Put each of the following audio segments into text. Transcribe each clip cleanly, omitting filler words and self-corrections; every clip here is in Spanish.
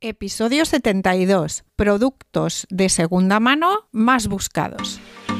Episodio 72. Productos de segunda mano más buscados.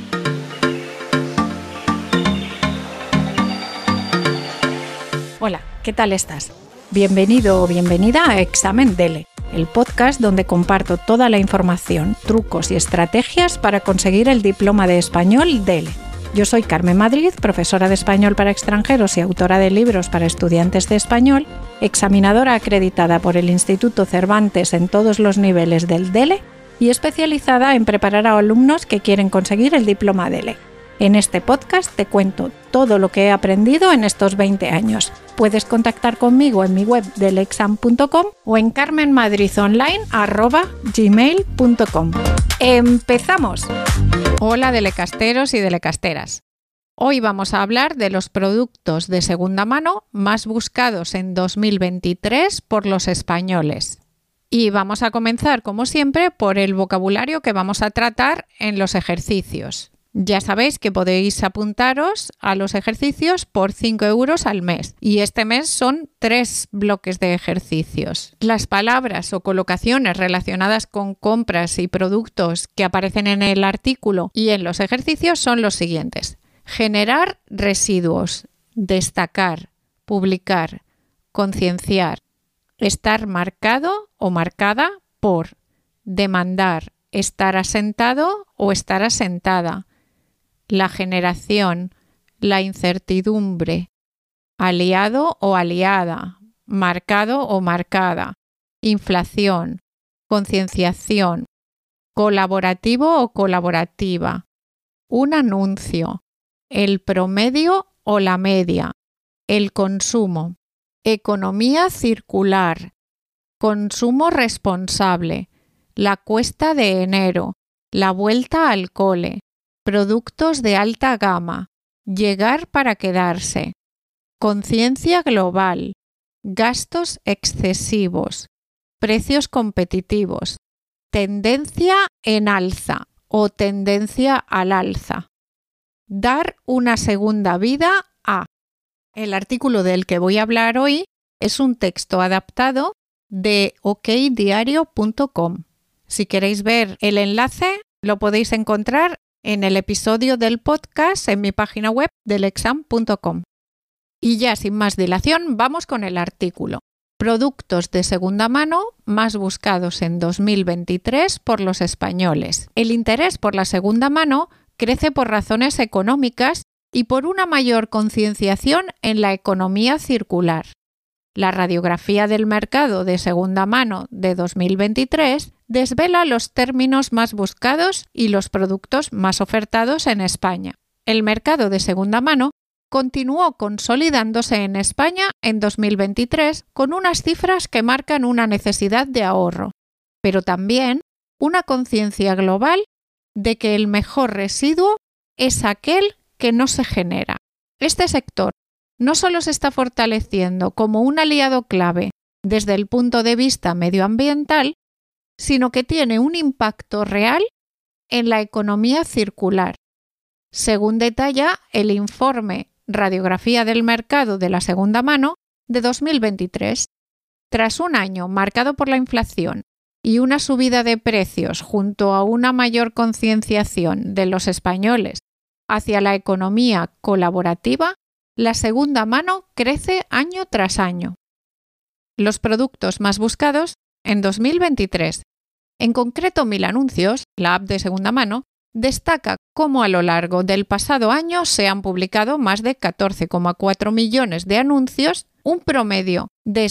Hola, ¿qué tal estás? Bienvenido o bienvenida a Examen DELE, el podcast donde comparto toda la información, trucos y estrategias para conseguir el diploma de español DELE. Yo soy Carmen Madrid, profesora de español para extranjeros y autora de libros para estudiantes de español, examinadora acreditada por el Instituto Cervantes en todos los niveles del DELE y especializada en preparar a alumnos que quieren conseguir el diploma DELE. En este podcast te cuento todo lo que he aprendido en estos 20 años. Puedes contactar conmigo en mi web delexam.com o en carmenmadridonline@gmail.com. ¡Empezamos! Hola delecasteros y delecasteras. Hoy vamos a hablar de los productos de segunda mano más buscados en 2023 por los españoles. Y vamos a comenzar, como siempre, por el vocabulario que vamos a tratar en los ejercicios. Ya sabéis que podéis apuntaros a los ejercicios por 5 euros al mes y este mes son 3 bloques de ejercicios. Las palabras o colocaciones relacionadas con compras y productos que aparecen en el artículo y en los ejercicios son los siguientes: generar residuos, destacar, publicar, concienciar, estar marcado o marcada por, demandar, estar asentado o estar asentada, la generación, la incertidumbre, aliado o aliada, marcado o marcada, inflación, concienciación, colaborativo o colaborativa, un anuncio, el promedio o la media, el consumo, economía circular, consumo responsable, la cuesta de enero, la vuelta al cole, productos de alta gama, llegar para quedarse, conciencia global, gastos excesivos, precios competitivos, tendencia en alza o tendencia al alza, dar una segunda vida a. El artículo del que voy a hablar hoy es un texto adaptado de okdiario.com. Si queréis ver el enlace, lo podéis encontrar en el episodio del podcast en mi página web delexam.com. Y ya sin más dilación, vamos con el artículo. Productos de segunda mano más buscados en 2023 por los españoles. El interés por la segunda mano crece por razones económicas y por una mayor concienciación en la economía circular. La radiografía del mercado de segunda mano de 2023 desvela los términos más buscados y los productos más ofertados en España. El mercado de segunda mano continuó consolidándose en España en 2023 con unas cifras que marcan una necesidad de ahorro, pero también una conciencia global de que el mejor residuo es aquel que no se genera. Este sector no solo se está fortaleciendo como un aliado clave desde el punto de vista medioambiental, sino que tiene un impacto real en la economía circular, según detalla el informe Radiografía del Mercado de la Segunda Mano de 2023. Tras un año marcado por la inflación y una subida de precios junto a una mayor concienciación de los españoles hacia la economía colaborativa, la segunda mano crece año tras año. Los productos más buscados en 2023. En concreto, Mil Anuncios, la app de segunda mano, destaca cómo a lo largo del pasado año se han publicado más de 14,4 millones de anuncios, un promedio de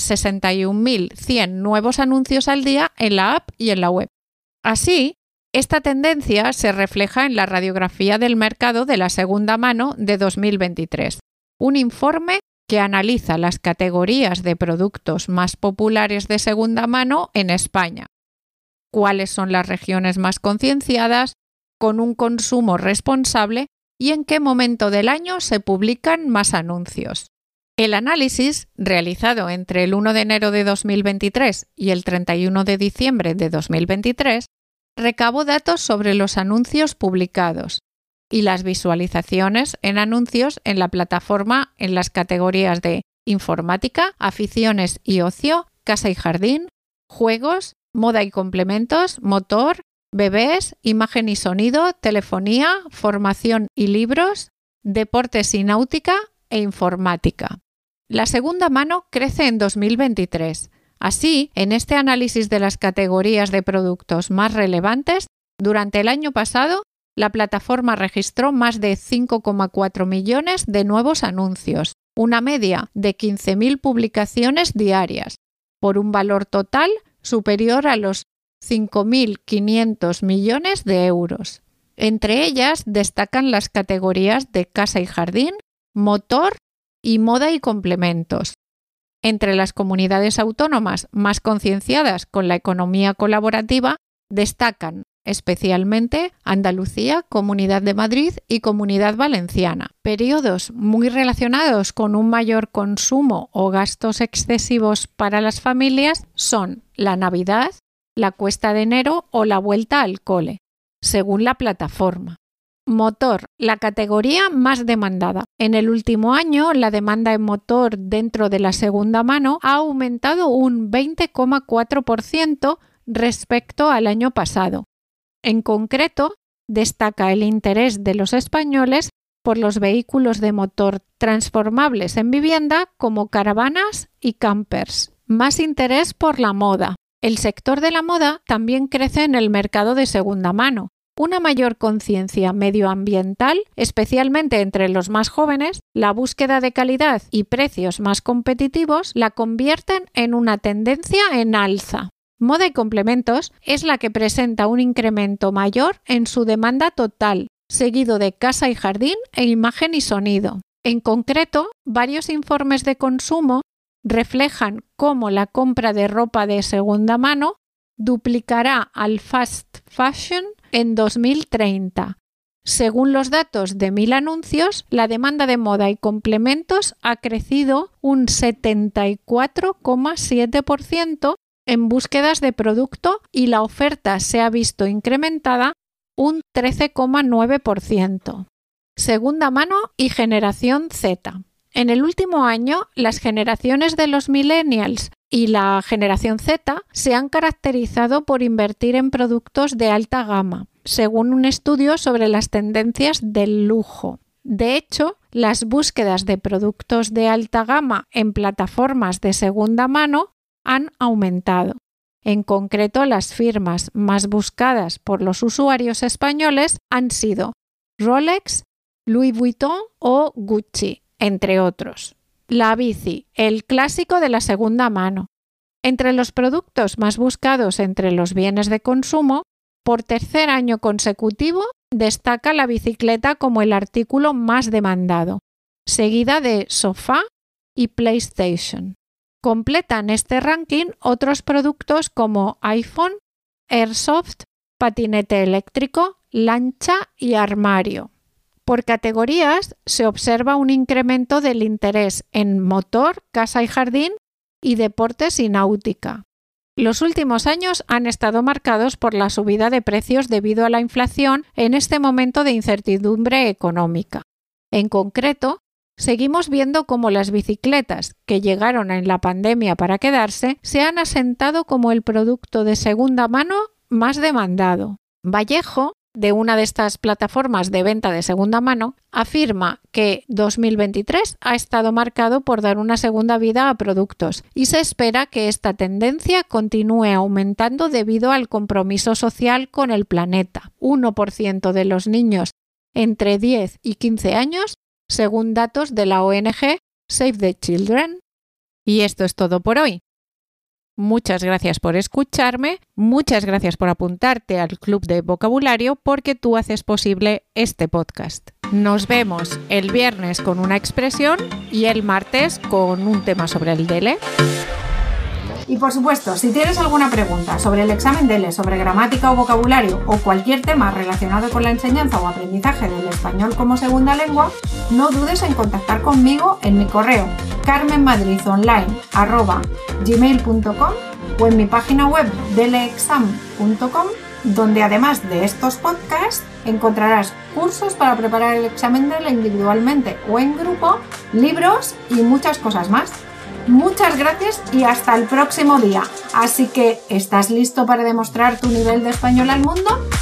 61.100 nuevos anuncios al día en la app y en la web. Así, esta tendencia se refleja en la radiografía del mercado de la segunda mano de 2023, un informe que analiza las categorías de productos más populares de segunda mano en España, cuáles son las regiones más concienciadas, con un consumo responsable y en qué momento del año se publican más anuncios. El análisis, realizado entre el 1 de enero de 2023 y el 31 de diciembre de 2023, recabó datos sobre los anuncios publicados y las visualizaciones en anuncios en la plataforma en las categorías de informática, aficiones y ocio, casa y jardín, juegos, moda y complementos, motor, bebés, imagen y sonido, telefonía, formación y libros, deportes y náutica e informática. La segunda mano crece en 2023. Así, en este análisis de las categorías de productos más relevantes, durante el año pasado, la plataforma registró más de 5,4 millones de nuevos anuncios, una media de 15.000 publicaciones diarias, por un valor total superior a los 5.500 millones de euros. Entre ellas destacan las categorías de casa y jardín, motor y moda y complementos. Entre las comunidades autónomas más concienciadas con la economía colaborativa destacan especialmente Andalucía, Comunidad de Madrid y Comunidad Valenciana. Periodos muy relacionados con un mayor consumo o gastos excesivos para las familias son la Navidad, la cuesta de enero o la vuelta al cole, según la plataforma. Motor, la categoría más demandada. En el último año, la demanda en motor dentro de la segunda mano ha aumentado un 20,4% respecto al año pasado. En concreto, destaca el interés de los españoles por los vehículos de motor transformables en vivienda como caravanas y campers. Más interés por la moda. El sector de la moda también crece en el mercado de segunda mano. Una mayor conciencia medioambiental, especialmente entre los más jóvenes, la búsqueda de calidad y precios más competitivos la convierten en una tendencia en alza. Moda y complementos es la que presenta un incremento mayor en su demanda total, seguido de casa y jardín e imagen y sonido. En concreto, varios informes de consumo reflejan cómo la compra de ropa de segunda mano duplicará al fast fashion en 2030. Según los datos de 1000 anuncios, la demanda de moda y complementos ha crecido un 74,7% en búsquedas de producto y la oferta se ha visto incrementada un 13,9%. Segunda mano y generación Z. En el último año, las generaciones de los millennials y la generación Z se han caracterizado por invertir en productos de alta gama, según un estudio sobre las tendencias del lujo. De hecho, las búsquedas de productos de alta gama en plataformas de segunda mano han aumentado. En concreto, las firmas más buscadas por los usuarios españoles han sido Rolex, Louis Vuitton o Gucci, entre otros. La bici, el clásico de la segunda mano. Entre los productos más buscados entre los bienes de consumo, por tercer año consecutivo destaca la bicicleta como el artículo más demandado, seguida de sofá y PlayStation. Completan este ranking otros productos como iPhone, Airsoft, patinete eléctrico, lancha y armario. Por categorías se observa un incremento del interés en motor, casa y jardín y deportes y náutica. Los últimos años han estado marcados por la subida de precios debido a la inflación en este momento de incertidumbre económica. En concreto, seguimos viendo cómo las bicicletas, que llegaron en la pandemia para quedarse, se han asentado como el producto de segunda mano más demandado. Vallejo, de una de estas plataformas de venta de segunda mano, afirma que 2023 ha estado marcado por dar una segunda vida a productos y se espera que esta tendencia continúe aumentando debido al compromiso social con el planeta. 1% de los niños entre 10 y 15 años, según datos de la ONG Save the Children. Y esto es todo por hoy. Muchas gracias por escucharme, muchas gracias por apuntarte al Club de Vocabulario porque tú haces posible este podcast. Nos vemos el viernes con una expresión y el martes con un tema sobre el DELE. Y por supuesto, si tienes alguna pregunta sobre el examen DELE, sobre gramática o vocabulario o cualquier tema relacionado con la enseñanza o aprendizaje del español como segunda lengua, no dudes en contactar conmigo en mi correo carmenmadridonline@gmail.com o en mi página web deleexam.com, donde además de estos podcasts encontrarás cursos para preparar el examen DELE individualmente o en grupo, libros y muchas cosas más. Muchas gracias y hasta el próximo día. Así que, ¿estás listo para demostrar tu nivel de español al mundo?